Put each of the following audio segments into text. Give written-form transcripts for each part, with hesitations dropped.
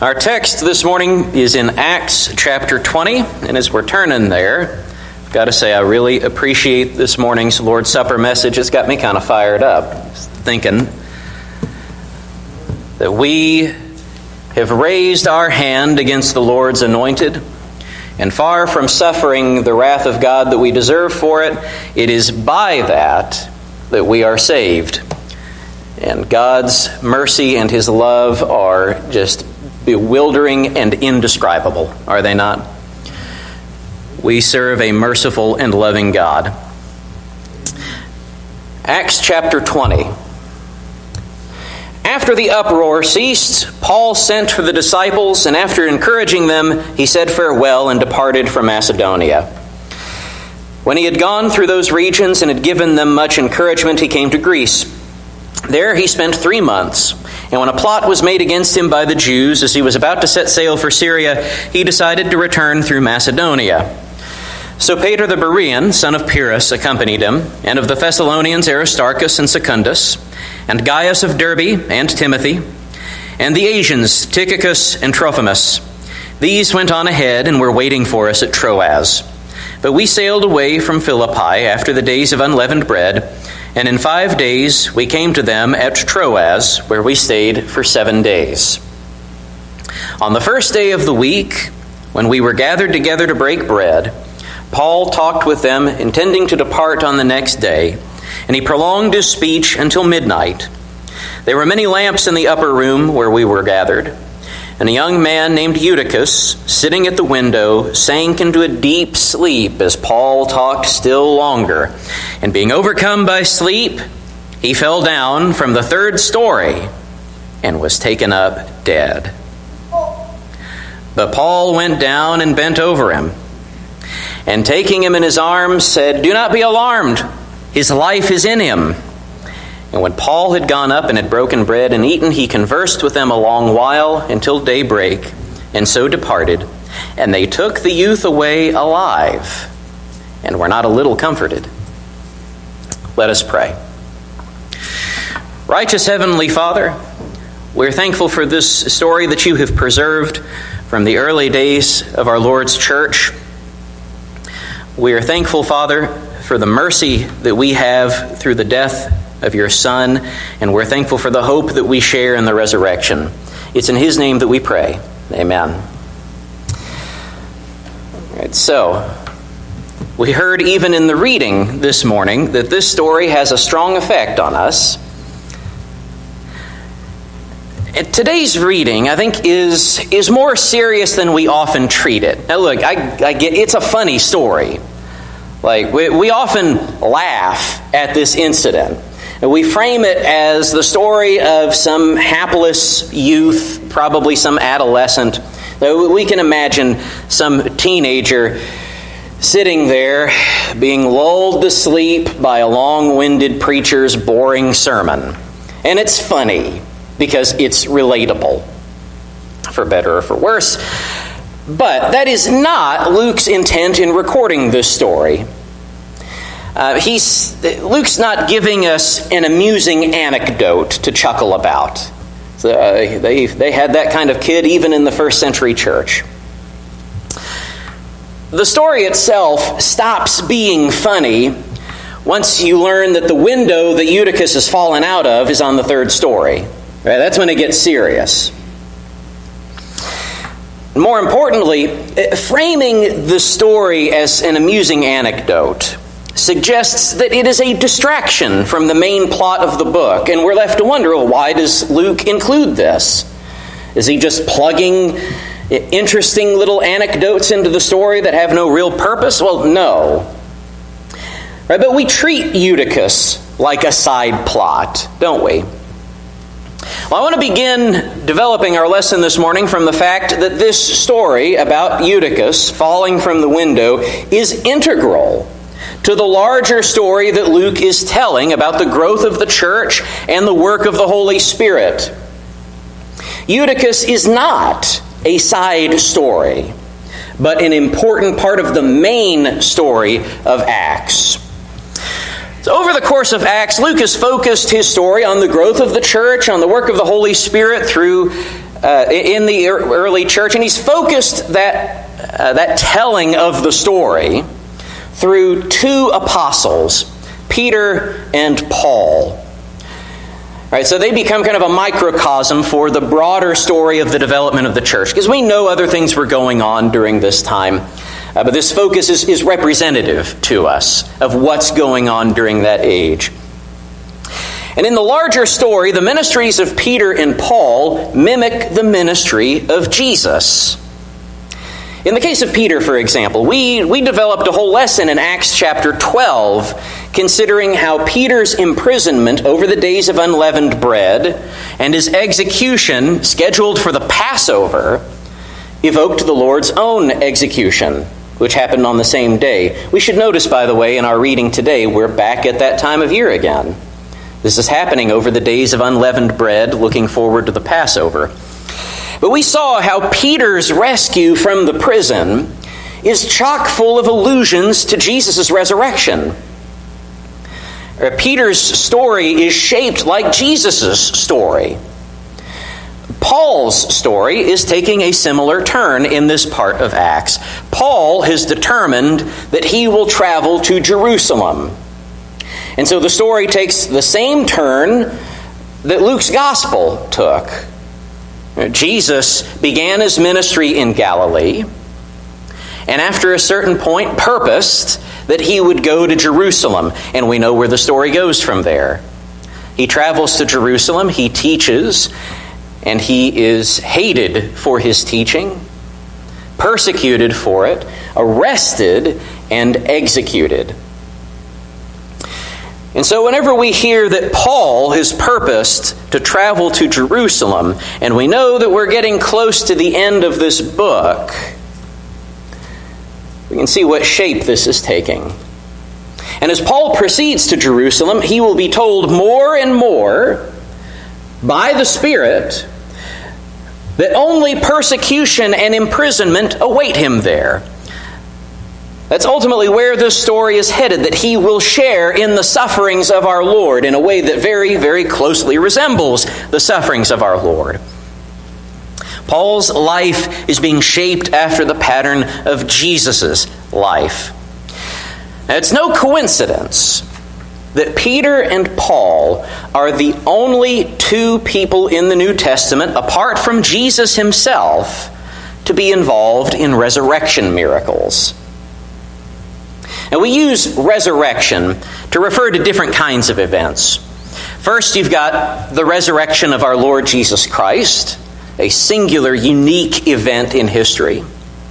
Our text this morning is in Acts chapter 20, and as we're turning there, I've got to say I really appreciate this morning's Lord's Supper message. It's got me kind of fired up, thinking that we have raised our hand against the Lord's anointed, and far from suffering the wrath of God that we deserve for it, it is by that we are saved. And God's mercy and His love are just bewildering and indescribable, are they not? We serve a merciful and loving God. Acts chapter 20. After the uproar ceased, Paul sent for the disciples, and after encouraging them, he said farewell and departed from Macedonia. When he had gone through those regions and had given them much encouragement, he came to Greece. There he spent 3 months. And when a plot was made against him by the Jews, as he was about to set sail for Syria, he decided to return through Macedonia. So Peter the Berean, son of Pyrrhus, accompanied him, and of the Thessalonians Aristarchus and Secundus, and Gaius of Derbe and Timothy, and the Asians Tychicus and Trophimus. These went on ahead and were waiting for us at Troas. But we sailed away from Philippi after the days of unleavened bread, and in 5 days we came to them at Troas, where we stayed for 7 days. On the first day of the week, when we were gathered together to break bread, Paul talked with them, intending to depart on the next day, and he prolonged his speech until midnight. There were many lamps in the upper room where we were gathered, and a young man named Eutychus, sitting at the window, sank into a deep sleep as Paul talked still longer. And being overcome by sleep, he fell down from the 3rd story and was taken up dead. But Paul went down and bent over him, and taking him in his arms, said, "Do not be alarmed. His life is in him." And when Paul had gone up and had broken bread and eaten, he conversed with them a long while until daybreak, and so departed. And they took the youth away alive, and were not a little comforted. Let us pray. Righteous Heavenly Father, we're thankful for this story that you have preserved from the early days of our Lord's church. We are thankful, Father, for the mercy that we have through the death of your Son, and we're thankful for the hope that we share in the resurrection. It's in His name that we pray. Amen. All right, so, we heard even in the reading this morning that this story has a strong effect on us. Today's reading, I think, is more serious than we often treat it. Now look, I get it's a funny story. Like, we often laugh at this incident. And we frame it as the story of some hapless youth, probably some adolescent. We can imagine some teenager sitting there being lulled to sleep by a long-winded preacher's boring sermon. And it's funny because it's relatable, for better or for worse. But that is not Luke's intent in recording this story. Luke's not giving us an amusing anecdote to chuckle about. So, they had that kind of kid even in the first century church. The story itself stops being funny once you learn that the window that Eutychus has fallen out of is on the 3rd story. Right? That's when it gets serious. More importantly, framing the story as an amusing anecdote suggests that it is a distraction from the main plot of the book, and we're left to wonder, well, why does Luke include this? Is he just plugging interesting little anecdotes into the story that have no real purpose? Well, no. Right, but we treat Eutychus like a side plot, don't we? Well, I want to begin developing our lesson this morning from the fact that this story about Eutychus falling from the window is integral to the larger story that Luke is telling about the growth of the church and the work of the Holy Spirit. Eutychus is not a side story, but an important part of the main story of Acts. So over the course of Acts, Luke has focused his story on the growth of the church, on the work of the Holy Spirit through in the early church, and he's focused that telling of the story through two apostles, Peter and Paul. Right, so they become kind of a microcosm for the broader story of the development of the church, because we know other things were going on during this time, but this focus is representative to us of what's going on during that age. And in the larger story, the ministries of Peter and Paul mimic the ministry of Jesus. In the case of Peter, for example, we developed a whole lesson in Acts chapter 12, considering how Peter's imprisonment over the days of unleavened bread and his execution, scheduled for the Passover, evoked the Lord's own execution, which happened on the same day. We should notice, by the way, in our reading today, we're back at that time of year again. This is happening over the days of unleavened bread, looking forward to the Passover. But we saw how Peter's rescue from the prison is chock full of allusions to Jesus' resurrection. Peter's story is shaped like Jesus' story. Paul's story is taking a similar turn in this part of Acts. Paul has determined that he will travel to Jerusalem. And so the story takes the same turn that Luke's gospel took. Jesus began his ministry in Galilee, and after a certain point purposed that he would go to Jerusalem. And we know where the story goes from there. He travels to Jerusalem, he teaches, and he is hated for his teaching, persecuted for it, arrested, and executed. And so whenever we hear that Paul has purposed to travel to Jerusalem, and we know that we're getting close to the end of this book, we can see what shape this is taking. And as Paul proceeds to Jerusalem, he will be told more and more by the Spirit that only persecution and imprisonment await him there. That's ultimately where this story is headed, that he will share in the sufferings of our Lord in a way that very, very closely resembles the sufferings of our Lord. Paul's life is being shaped after the pattern of Jesus' life. Now, it's no coincidence that Peter and Paul are the only two people in the New Testament, apart from Jesus himself, to be involved in resurrection miracles. Now, we use resurrection to refer to different kinds of events. First, you've got the resurrection of our Lord Jesus Christ, a singular, unique event in history.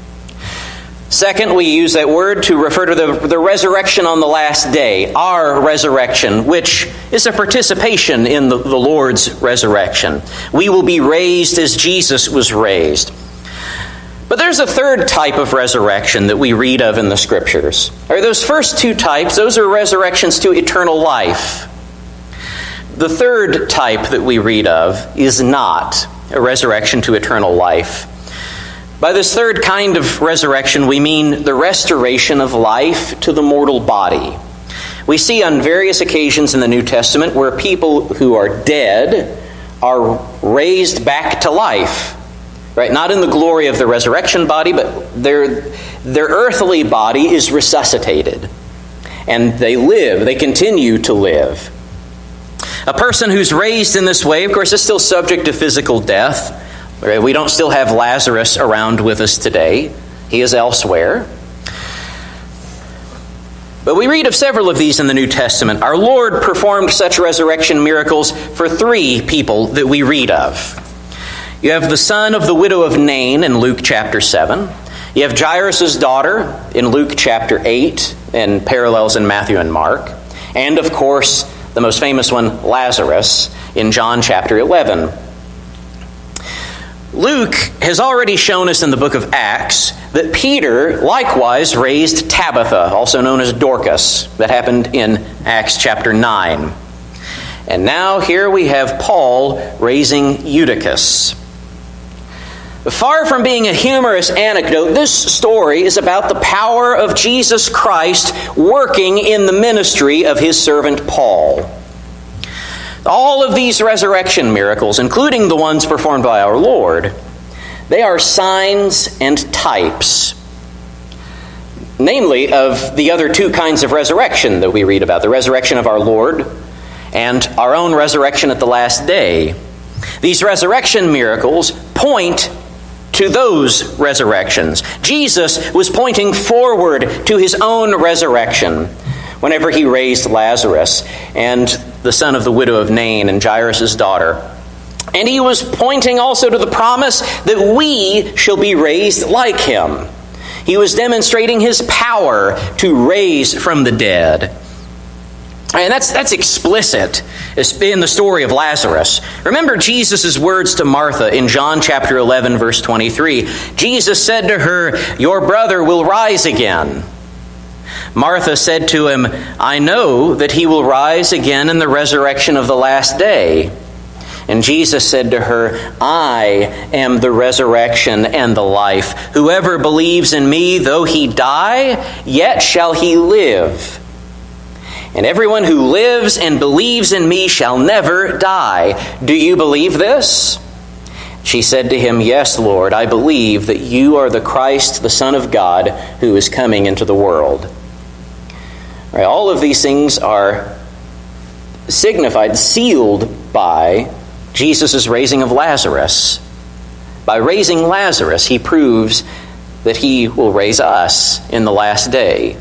Second, we use that word to refer to the resurrection on the last day, our resurrection, which is a participation in the Lord's resurrection. We will be raised as Jesus was raised. But there's a third type of resurrection that we read of in the Scriptures. Those first two types, those are resurrections to eternal life. The third type that we read of is not a resurrection to eternal life. By this third kind of resurrection, we mean the restoration of life to the mortal body. We see on various occasions in the New Testament where people who are dead are raised back to life. Right? Not in the glory of the resurrection body, but their earthly body is resuscitated. And they live, they continue to live. A person who's raised in this way, of course, is still subject to physical death. Right? We don't still have Lazarus around with us today. He is elsewhere. But we read of several of these in the New Testament. Our Lord performed such resurrection miracles for three people that we read of. You have the son of the widow of Nain in Luke chapter 7. You have Jairus' daughter in Luke chapter 8, and parallels in Matthew and Mark. And, of course, the most famous one, Lazarus, in John chapter 11. Luke has already shown us in the book of Acts that Peter likewise raised Tabitha, also known as Dorcas. That happened in Acts chapter 9. And now here we have Paul raising Eutychus. Far from being a humorous anecdote, this story is about the power of Jesus Christ working in the ministry of his servant Paul. All of these resurrection miracles, including the ones performed by our Lord, they are signs and types, namely of the other two kinds of resurrection that we read about, the resurrection of our Lord and our own resurrection at the last day. These resurrection miracles point to those resurrections. Jesus was pointing forward to his own resurrection whenever he raised Lazarus and the son of the widow of Nain and Jairus' daughter. And he was pointing also to the promise that we shall be raised like him. He was demonstrating his power to raise from the dead. And that's explicit in the story of Lazarus. Remember Jesus' words to Martha in John chapter 11, verse 23. Jesus said to her, "Your brother will rise again." Martha said to him, "I know that he will rise again in the resurrection of the last day." And Jesus said to her, "I am the resurrection and the life. Whoever believes in me, though he die, yet shall he live. And everyone who lives and believes in me shall never die. Do you believe this?" She said to him, "Yes, Lord, I believe that you are the Christ, the Son of God, who is coming into the world." Right, all of these things are signified, sealed by Jesus' raising of Lazarus. By raising Lazarus, he proves that he will raise us in the last day.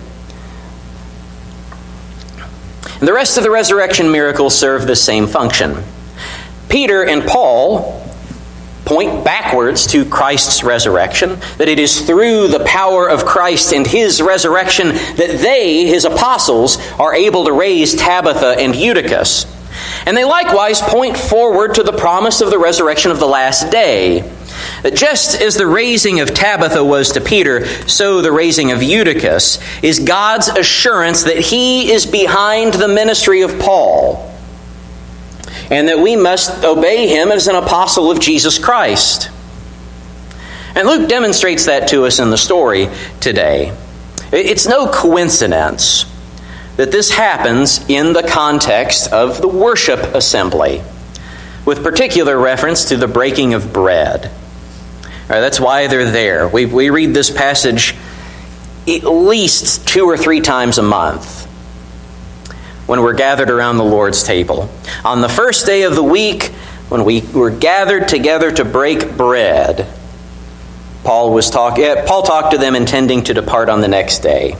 And the rest of the resurrection miracles serve the same function. Peter and Paul point backwards to Christ's resurrection, that it is through the power of Christ and his resurrection that they, his apostles, are able to raise Tabitha and Eutychus. And they likewise point forward to the promise of the resurrection of the last day. That just as the raising of Tabitha was to Peter, so the raising of Eutychus is God's assurance that he is behind the ministry of Paul, and that we must obey him as an apostle of Jesus Christ. And Luke demonstrates that to us in the story today. It's no coincidence that this happens in the context of the worship assembly, with particular reference to the breaking of bread. All right, that's why they're there. We read this passage at least 2 or 3 times a month when we're gathered around the Lord's table. On the first day of the week, when we were gathered together to break bread, Paul talked to them intending to depart on the next day.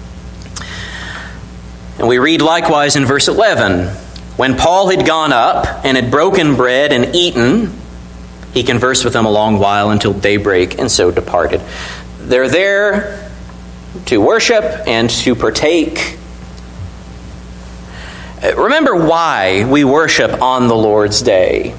And we read likewise in verse 11, when Paul had gone up and had broken bread and eaten, he conversed with them a long while until daybreak, and so departed. They're there to worship and to partake. Remember why we worship on the Lord's Day.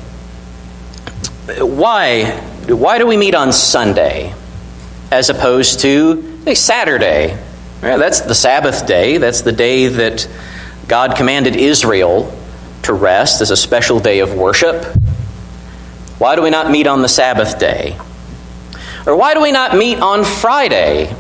Why do we meet on Sunday as opposed to Saturday? Right, that's the Sabbath day. That's the day that God commanded Israel to rest as a special day of worship. Why do we not meet on the Sabbath day? Or why do we not meet on Friday?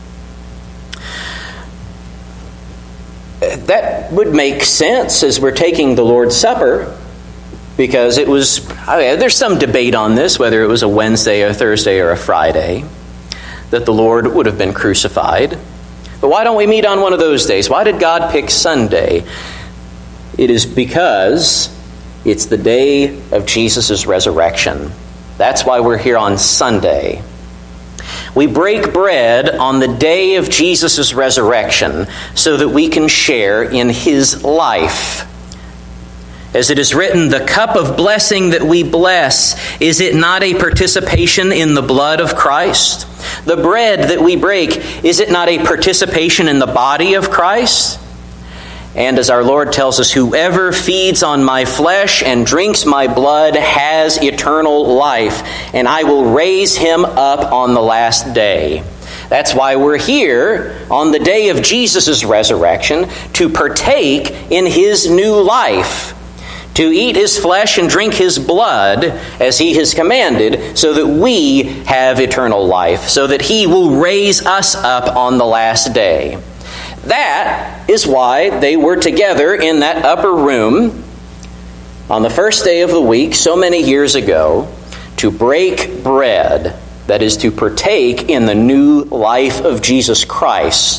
That would make sense as we're taking the Lord's Supper, because there's some debate on this, whether it was a Wednesday, a Thursday, or a Friday, that the Lord would have been crucified. But why don't we meet on one of those days? Why did God pick Sunday? It is because it's the day of Jesus' resurrection. That's why we're here on Sunday. We break bread on the day of Jesus' resurrection so that we can share in his life. As it is written, the cup of blessing that we bless, is it not a participation in the blood of Christ? The bread that we break, is it not a participation in the body of Christ? And as our Lord tells us, whoever feeds on my flesh and drinks my blood has eternal life, and I will raise him up on the last day. That's why we're here on the day of Jesus' resurrection, to partake in his new life, to eat his flesh and drink his blood as he has commanded, so that we have eternal life, so that he will raise us up on the last day. That is why they were together in that upper room on the first day of the week, so many years ago, to break bread, that is, to partake in the new life of Jesus Christ.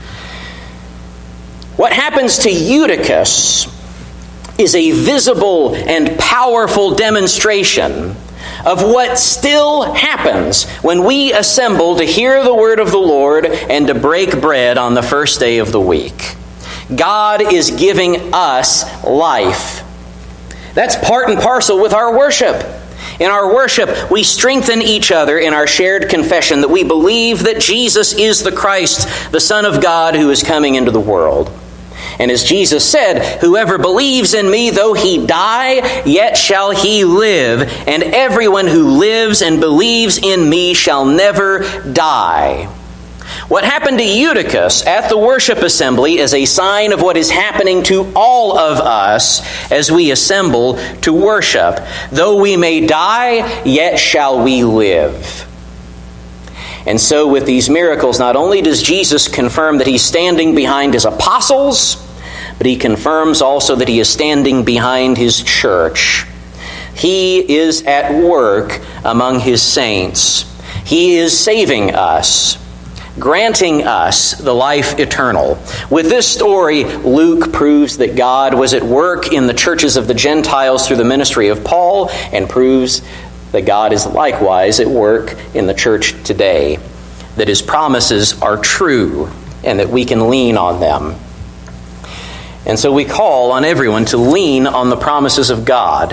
What happens to Eutychus is a visible and powerful demonstration of what still happens when we assemble to hear the word of the Lord and to break bread on the first day of the week. God is giving us life. That's part and parcel with our worship. In our worship, we strengthen each other in our shared confession that we believe that Jesus is the Christ, the Son of God who is coming into the world. And as Jesus said, whoever believes in me, though he die, yet shall he live. And everyone who lives and believes in me shall never die. What happened to Eutychus at the worship assembly is a sign of what is happening to all of us as we assemble to worship. Though we may die, yet shall we live. And so with these miracles, not only does Jesus confirm that he's standing behind his apostles, but he confirms also that he is standing behind his church. He is at work among his saints. He is saving us, granting us the life eternal. With this story, Luke proves that God was at work in the churches of the Gentiles through the ministry of Paul, and proves that God is likewise at work in the church today, that his promises are true and that we can lean on them. And so we call on everyone to lean on the promises of God,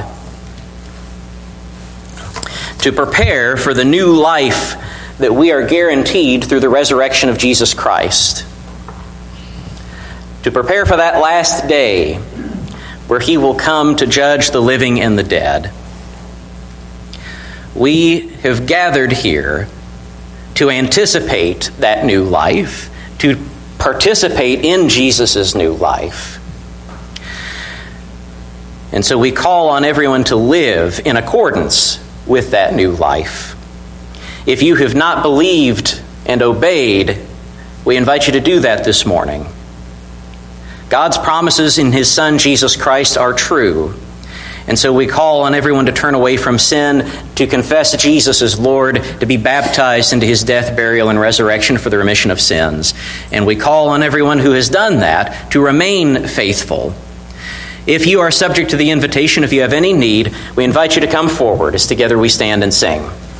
to prepare for the new life that we are guaranteed through the resurrection of Jesus Christ, to prepare for that last day where he will come to judge the living and the dead. We have gathered here to anticipate that new life, to participate in Jesus' new life. And so we call on everyone to live in accordance with that new life. If you have not believed and obeyed, we invite you to do that this morning. God's promises in his Son, Jesus Christ, are true. And so we call on everyone to turn away from sin, to confess Jesus as Lord, to be baptized into his death, burial, and resurrection for the remission of sins. And we call on everyone who has done that to remain faithful. If you are subject to the invitation, if you have any need, we invite you to come forward as together we stand and sing.